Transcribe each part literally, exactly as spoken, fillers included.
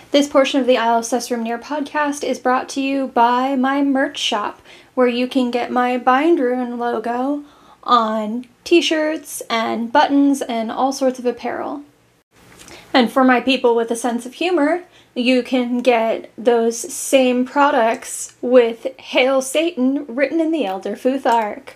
This portion of the Isle of Sessrumnir podcast is brought to you by my merch shop, where you can get my Bindrune logo on t-shirts and buttons and all sorts of apparel. And for my people with a sense of humor, you can get those same products with Hail Satan written in the Elder Futhark.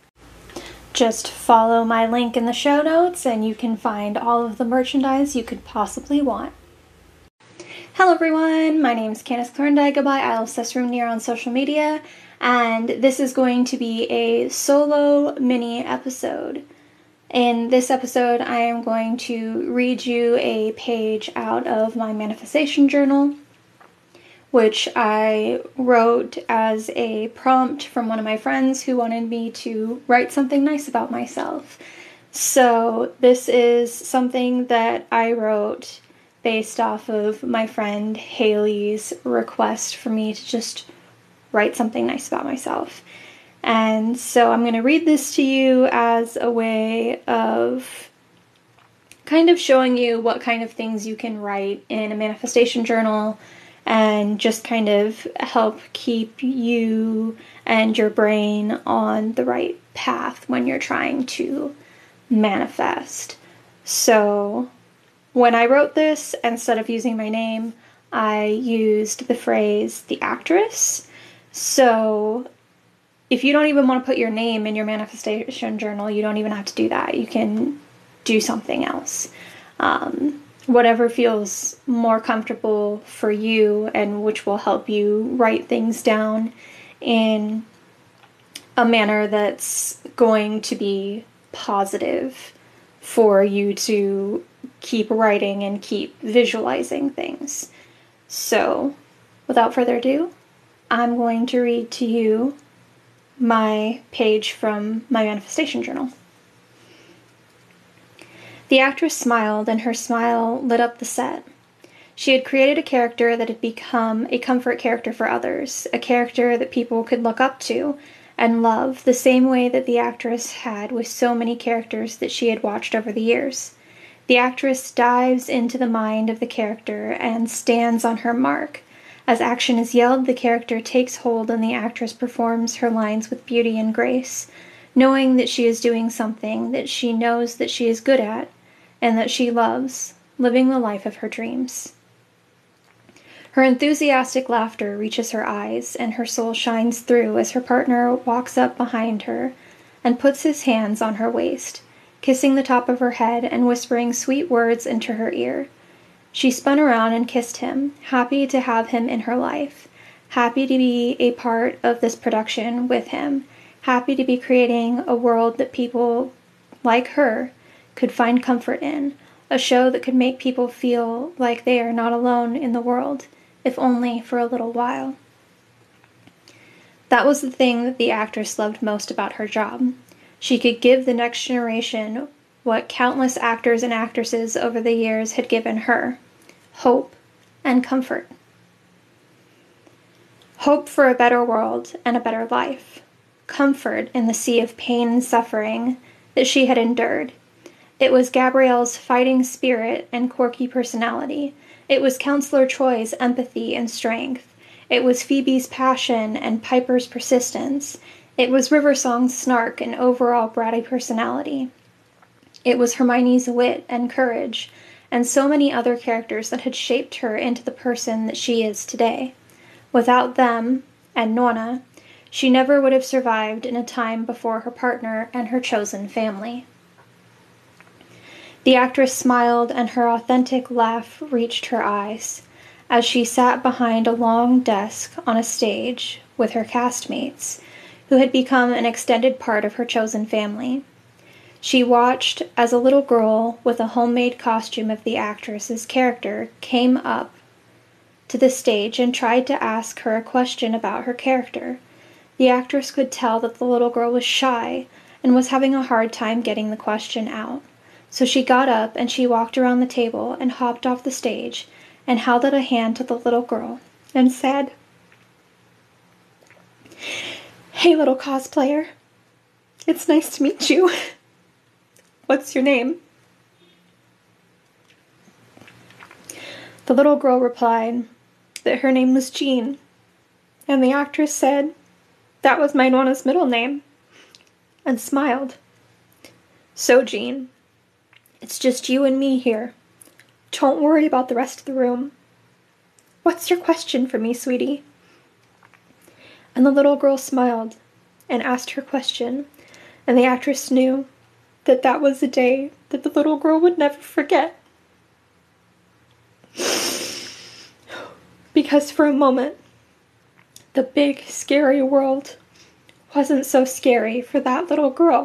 Just follow my link in the show notes and you can find all of the merchandise you could possibly want. Hello everyone, my name is Candace Clarendai, goodbye Isle of Sessrumnir on social media, and this is going to be a solo mini episode. In this episode, I am going to read you a page out of my manifestation journal, which I wrote as a prompt from one of my friends who wanted me to write something nice about myself. So this is something that I wrote based off of my friend Haley's request for me to just write something nice about myself. And so I'm going to read this to you as a way of kind of showing you what kind of things you can write in a manifestation journal and just kind of help keep you and your brain on the right path when you're trying to manifest. So when I wrote this, instead of using my name, I used the phrase the actress. So if you don't even want to put your name in your manifestation journal, you don't even have to do that. You can do something else. Um, whatever feels more comfortable for you and which will help you write things down in a manner that's going to be positive for you to keep writing and keep visualizing things. So, without further ado, I'm going to read to you my page from my manifestation journal. The actress smiled, and her smile lit up the set. She had created a character that had become a comfort character for others, a character that people could look up to and love the same way that the actress had with so many characters that she had watched over the years. The actress dives into the mind of the character and stands on her mark. As action is yelled, the character takes hold and the actress performs her lines with beauty and grace, knowing that she is doing something that she knows that she is good at and that she loves, living the life of her dreams. Her enthusiastic laughter reaches her eyes, and her soul shines through as her partner walks up behind her and puts his hands on her waist, kissing the top of her head and whispering sweet words into her ear. She spun around and kissed him, happy to have him in her life, happy to be a part of this production with him, happy to be creating a world that people like her could find comfort in, a show that could make people feel like they are not alone in the world, if only for a little while. That was the thing that the actress loved most about her job. She could give the next generation what countless actors and actresses over the years had given her: hope and comfort. Hope for a better world and a better life. Comfort in the sea of pain and suffering that she had endured. It was Gabrielle's fighting spirit and quirky personality. It was Counselor Troy's empathy and strength. It was Phoebe's passion and Piper's persistence. It was Riversong's snark and overall bratty personality. It was Hermione's wit and courage, and so many other characters that had shaped her into the person that she is today. Without them, and Nona, she never would have survived in a time before her partner and her chosen family. The actress smiled, and her authentic laugh reached her eyes as she sat behind a long desk on a stage with her castmates, who had become an extended part of her chosen family. She watched as a little girl with a homemade costume of the actress's character came up to the stage and tried to ask her a question about her character. The actress could tell that the little girl was shy and was having a hard time getting the question out. So she got up and she walked around the table and hopped off the stage and held out a hand to the little girl and said, "Hey, little cosplayer. It's nice to meet you. What's your name?" The little girl replied that her name was Jean, and the actress said that was my Nona's middle name, and smiled. So, Jean, it's just you and me here. Don't worry about the rest of the room. What's your question for me, sweetie? And the little girl smiled and asked her question, and the actress knew that that was the day that the little girl would never forget. Because for a moment, the big, scary world wasn't so scary for that little girl.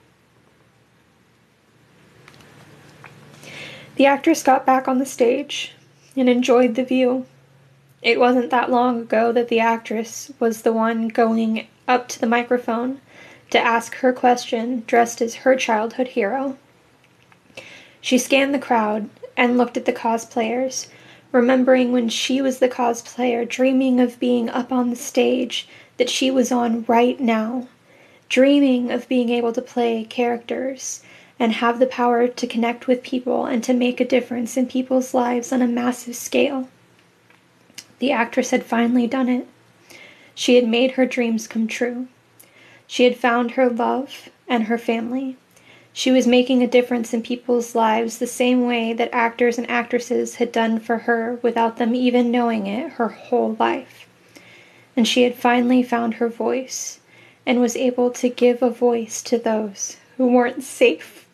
The actress got back on the stage and enjoyed the view. It wasn't that long ago that the actress was the one going up to the microphone to ask her question dressed as her childhood hero. She scanned the crowd and looked at the cosplayers, remembering when she was the cosplayer, dreaming of being up on the stage that she was on right now, dreaming of being able to play characters and have the power to connect with people and to make a difference in people's lives on a massive scale. The actress had finally done it. She had made her dreams come true. She had found her love and her family. She was making a difference in people's lives the same way that actors and actresses had done for her without them even knowing it her whole life. And she had finally found her voice and was able to give a voice to those who weren't safe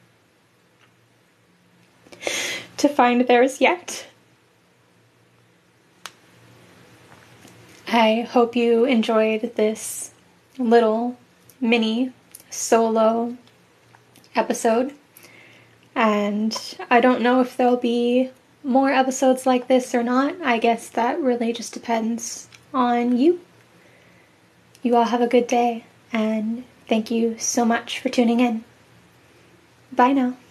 to find theirs yet. I hope you enjoyed this little mini solo episode, and I don't know if there'll be more episodes like this or not. I guess that really just depends on you. You all have a good day, and thank you so much for tuning in. Bye now.